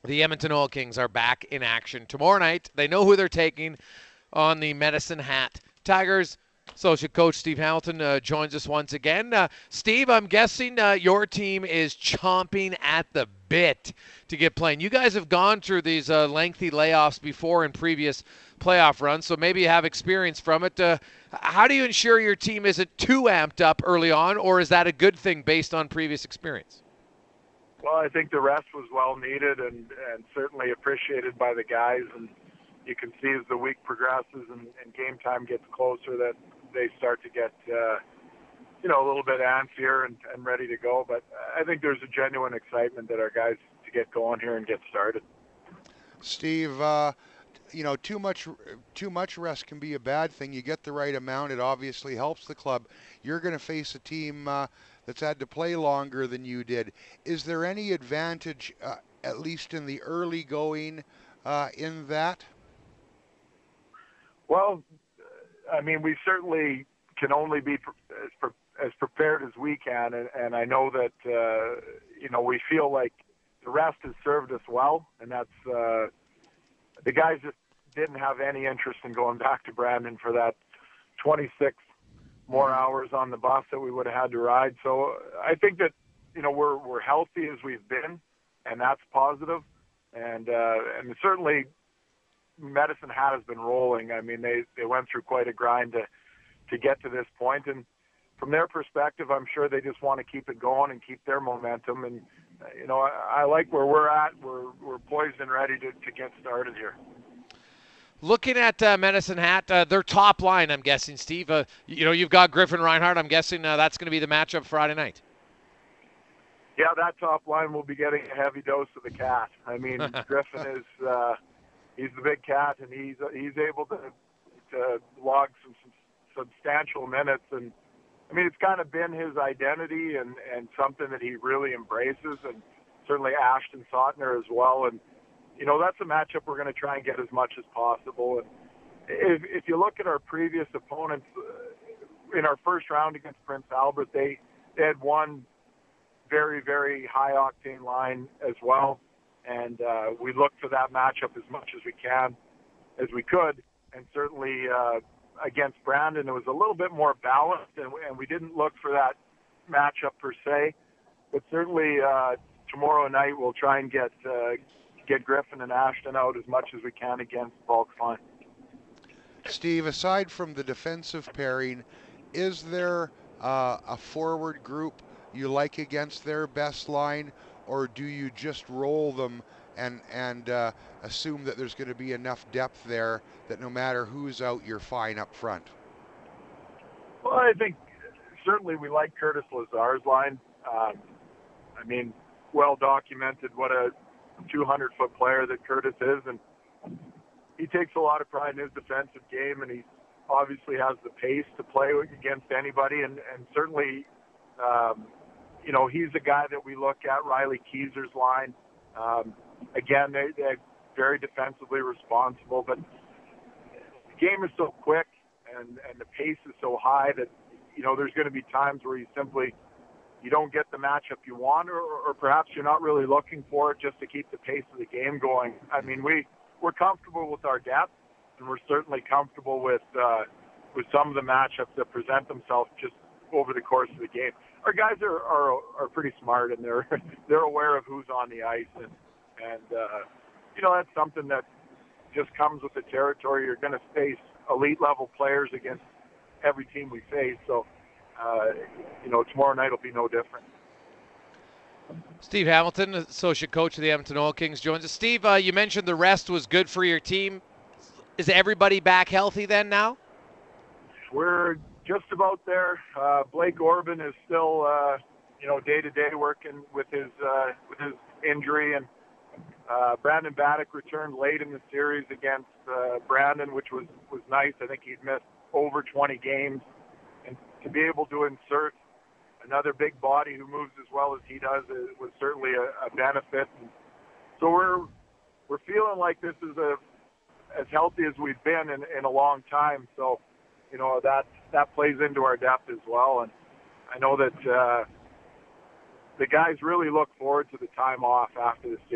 The Edmonton Oil Kings are back in action tomorrow night. They know who they're taking on the Medicine Hat Tigers. Associate coach Steve Hamilton joins us once again. Steve, I'm guessing your team is chomping at the bit to get playing. You guys have gone through these lengthy layoffs before in previous playoff runs, so maybe you have experience from it. How do you ensure your team isn't too amped up early on, or is that a good thing based on previous experience? Well, I think the rest was well needed and certainly appreciated by the guys. And you can see as the week progresses and game time gets closer that they start to get, a little bit antsier and ready to go. But I think there's a genuine excitement that our guys to get going here and get started. Steve, too much rest can be a bad thing. You get the right amount, it obviously helps the club. You're going to face a team that's had to play longer than you did. Is there any advantage, at least in the early going, in that? Well, I mean, we certainly can only be as prepared as we can, and I know that we feel like the rest has served us well, and that's the guys just didn't have any interest in going back to Brandon for that 26 more hours on the bus that we would have had to ride. So I think that we're healthy as we've been, and that's positive. And certainly Medicine Hat has been rolling. I mean, they went through quite a grind to get to this point, and from their perspective, I'm sure they just want to keep it going and keep their momentum. And I like where we're at. We're poised and ready to get started here. Looking at Medicine Hat, their top line, I'm guessing, Steve. You've got Griffin Reinhardt. I'm guessing that's going to be the matchup Friday night. Yeah, that top line will be getting a heavy dose of the cat. I mean, Griffin is he's the big cat, and he's able to log some substantial minutes. And I mean, it's kind of been his identity and something that he really embraces, and certainly Ashton Sautner as well. And that's a matchup we're going to try and get as much as possible. And if you look at our previous opponents in our first round against Prince Albert, they had one very, very high octane line as well. And we looked for that matchup as much as we could. And certainly against Brandon, it was a little bit more balanced, and we didn't look for that matchup per se. But certainly tomorrow night we'll try and get Griffin and Ashton out as much as we can against Volkswagen. Steve, aside from the defensive pairing, is there a forward group you like against their best line, or do you just roll them and assume that there's going to be enough depth there that no matter who's out, you're fine up front? Well, I think certainly we like Curtis Lazar's line. I mean, well documented what a 200-foot player that Curtis is, and he takes a lot of pride in his defensive game, and he obviously has the pace to play against anybody, and certainly, he's a guy that we look at. Riley Keezer's line, again, they're very defensively responsible, but the game is so quick and the pace is so high that, there's going to be times where you don't get the matchup you want, or perhaps you're not really looking for it just to keep the pace of the game going. I mean, we're comfortable with our depth, and we're certainly comfortable with some of the matchups that present themselves just over the course of the game. Our guys are pretty smart, and they're aware of who's on the ice, and that's something that just comes with the territory. You're going to face elite level players against every team we face, so tomorrow night will be no different. Steve Hamilton, associate coach of the Edmonton Oil Kings, joins us. Steve, you mentioned the rest was good for your team. Is everybody back healthy then now? We're just about there. Blake Orban is still, day-to-day working with his injury, and Brandon Baddock returned late in the series against Brandon, which was nice. I think he'd missed over 20 games, and to be able to insert another big body who moves as well as he does was certainly a benefit. And so we're feeling like this is as healthy as we've been in a long time. So, that plays into our depth as well. And I know that the guys really look forward to the time off after the series.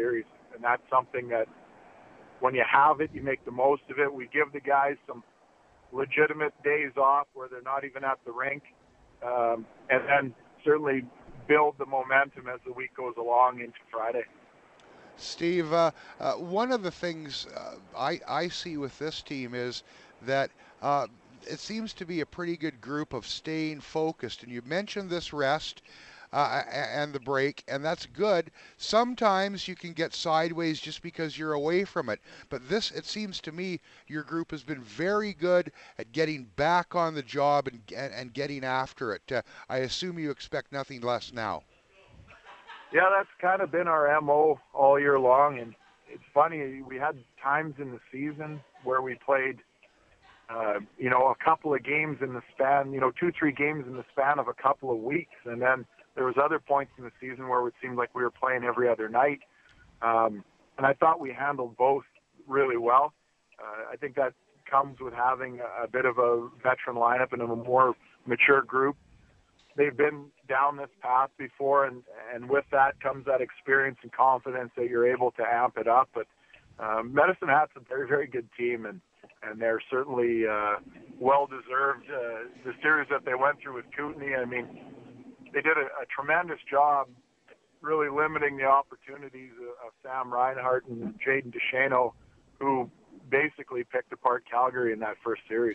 And that's something that when you have it, you make the most of it. We give the guys some legitimate days off where they're not even at the rink, and then certainly build the momentum as the week goes along into Friday. Steve, one of the things I see with this team is that it seems to be a pretty good group of staying focused. And you mentioned this rest and the break, and that's good. Sometimes you can get sideways just because you're away from it. But this, it seems to me, your group has been very good at getting back on the job and getting after it. I assume you expect nothing less now. Yeah, that's kind of been our MO all year long. And it's funny, we had times in the season where we played, a couple of games in the span, 2-3 games in the span of a couple of weeks. And then there was other points in the season where it seemed like we were playing every other night. And I thought we handled both really well. I think that comes with having a bit of a veteran lineup and a more mature group. They've been down this path before, and with that comes that experience and confidence that you're able to amp it up. But Medicine Hat's a very, very good team, and they're certainly well-deserved. The series that they went through with Kootenay, I mean, they did a tremendous job really limiting the opportunities of Sam Reinhart and Jaden DeShano, who basically picked apart Calgary in that first series.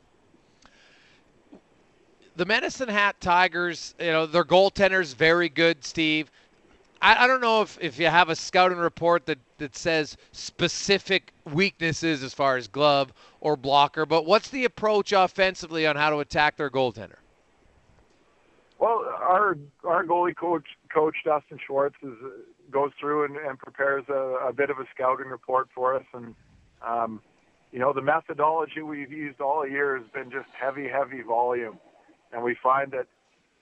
The Medicine Hat Tigers, their goaltender's very good, Steve. I don't know if you have a scouting report that says specific weaknesses as far as glove or blocker, but what's the approach offensively on how to attack their goaltender? Well, our goalie coach Dustin Schwartz goes through and prepares a bit of a scouting report for us, and the methodology we've used all year has been just heavy volume. And we find that,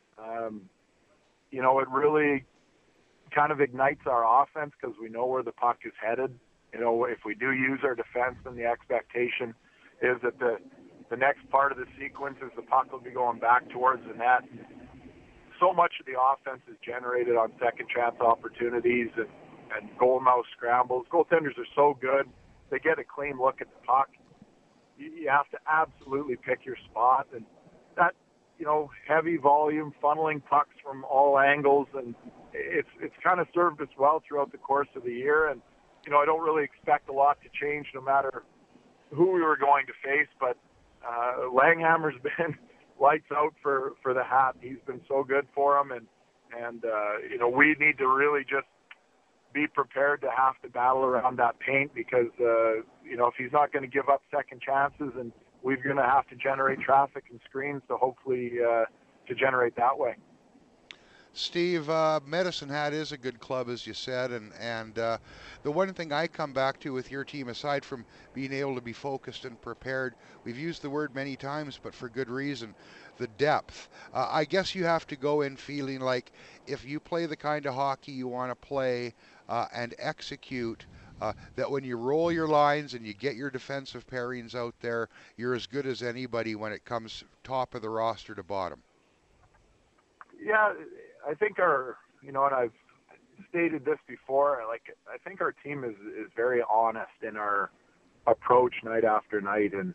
it really kind of ignites our offense because we know where the puck is headed. If we do use our defense, then the expectation is that the next part of the sequence is the puck will be going back towards the net. So much of the offense is generated on second chance opportunities and goal mouth scrambles. Goaltenders are so good. They get a clean look at the puck. You have to absolutely pick your spot. And that, heavy volume, funneling pucks from all angles, and it's kind of served us well throughout the course of the year. And, I don't really expect a lot to change no matter who we were going to face, but Langhammer's been lights out for the Hat. He's been so good for them, and we need to really just be prepared to have to battle around that paint because, if he's not going to give up second chances, and we're going to have to generate traffic and screens to hopefully to generate that way. Steve, Medicine Hat is a good club, as you said, and the one thing I come back to with your team, aside from being able to be focused and prepared, we've used the word many times, but for good reason, the depth. I guess you have to go in feeling like if you play the kind of hockey you want to play and execute, that when you roll your lines and you get your defensive pairings out there, you're as good as anybody when it comes top of the roster to bottom. Yeah, I think and I've stated this before, I think our team is very honest in our approach night after night. And,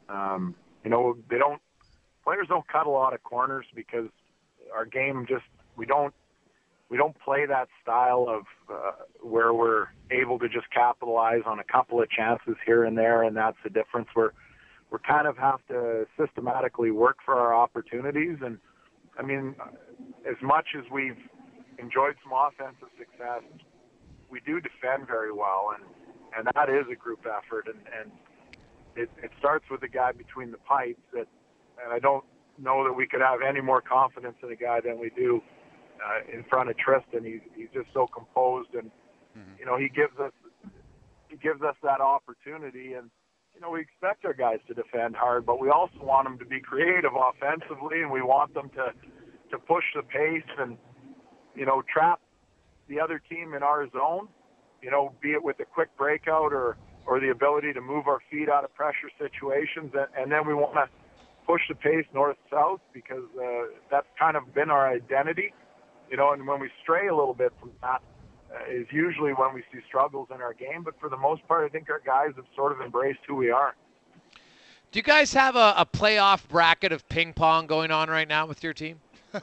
players don't cut a lot of corners because our game we don't play that style of where we're able to just capitalize on a couple of chances here and there, and that's the difference. We're kind of have to systematically work for our opportunities. And, I mean, as much as we've enjoyed some offensive success, we do defend very well, and that is a group effort. And it starts with the guy between the pipes, and I don't know that we could have any more confidence in a guy than we do in front of Tristan. He's just so composed, and he gives us that opportunity. And we expect our guys to defend hard, but we also want them to be creative offensively, and we want them to push the pace and trap the other team in our zone. Be it with a quick breakout or the ability to move our feet out of pressure situations, and then we want to push the pace north-south because that's kind of been our identity. And when we stray a little bit from that, is usually when we see struggles in our game. But for the most part, I think our guys have sort of embraced who we are. Do you guys have a playoff bracket of ping pong going on right now with your team?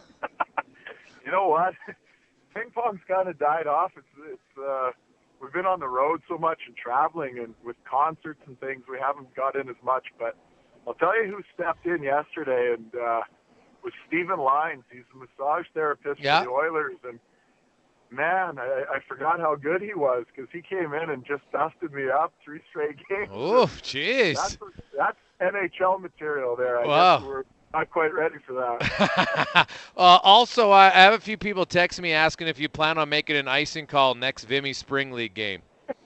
You know what? Ping pong's kind of died off. We've been on the road so much and traveling and with concerts and things, we haven't got in as much. But I'll tell you who stepped in yesterday and was Stephen Lyons. He's a massage therapist for the Oilers, and man, I forgot how good he was because he came in and just dusted me up 3 straight games. Oh, jeez. That's NHL material there. Wow. I guess we're not quite ready for that. Also, I have a few people texting me asking if you plan on making an icing call next Vimy Spring League game.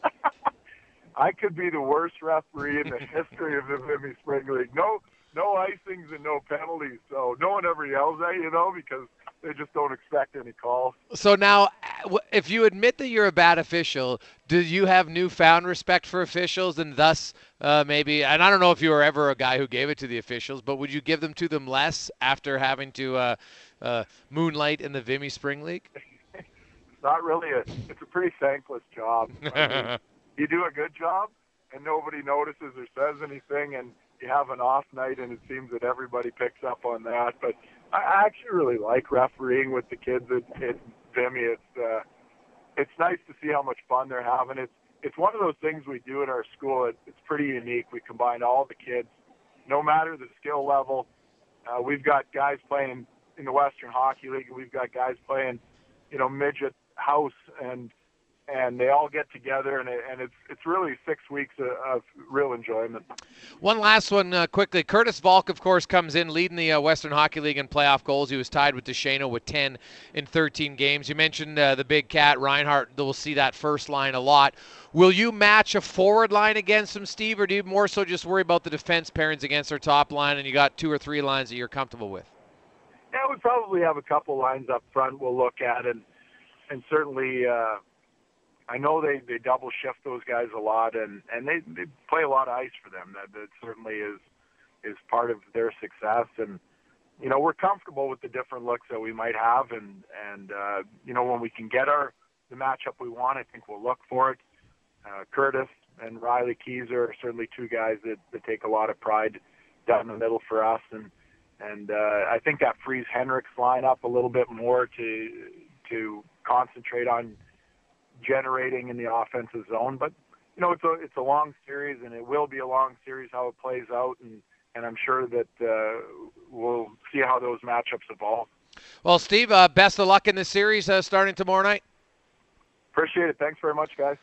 I could be the worst referee in the history of the Vimy Spring League. No icings and no penalties, so no one ever yells at you, because they just don't expect any calls. So now, if you admit that you're a bad official, do you have newfound respect for officials and thus maybe, and I don't know if you were ever a guy who gave it to the officials, but would you give them to them less after having to moonlight in the Vimy Spring League? It's not really it's a pretty thankless job. I mean, you do a good job and nobody notices or says anything, and you have an off night and it seems that everybody picks up on that. But I actually really like refereeing with the kids at Vimy. It's nice to see how much fun they're having. It's one of those things we do at our school. It's pretty unique. We combine all the kids, no matter the skill level. We've got guys playing in the Western Hockey League, and we've got guys playing, midget house, and they all get together, and it's really 6 weeks of real enjoyment. One last one quickly. Curtis Valk, of course, comes in leading the Western Hockey League in playoff goals. He was tied with DeShano with 10 in 13 games. You mentioned the big cat, Reinhart. We'll see that first line a lot. Will you match a forward line against him, Steve, or do you more so just worry about the defense pairings against their top line and you got 2 or 3 lines that you're comfortable with? Yeah, we probably have a couple lines up front we'll look at, and certainly I know they double shift those guys a lot, and they play a lot of ice for them. That certainly is part of their success. And we're comfortable with the different looks that we might have, and when we can get the matchup we want, I think we'll look for it. Curtis and Riley Keyser are certainly 2 guys that take a lot of pride down the middle for us, and I think that frees Henrik's line up a little bit more to concentrate on generating in the offensive zone. But it's a long series, and it will be a long series how it plays out, and I'm sure that we'll see how those matchups evolve. Well, Steve, best of luck in the series starting tomorrow night. Appreciate it. Thanks very much, guys.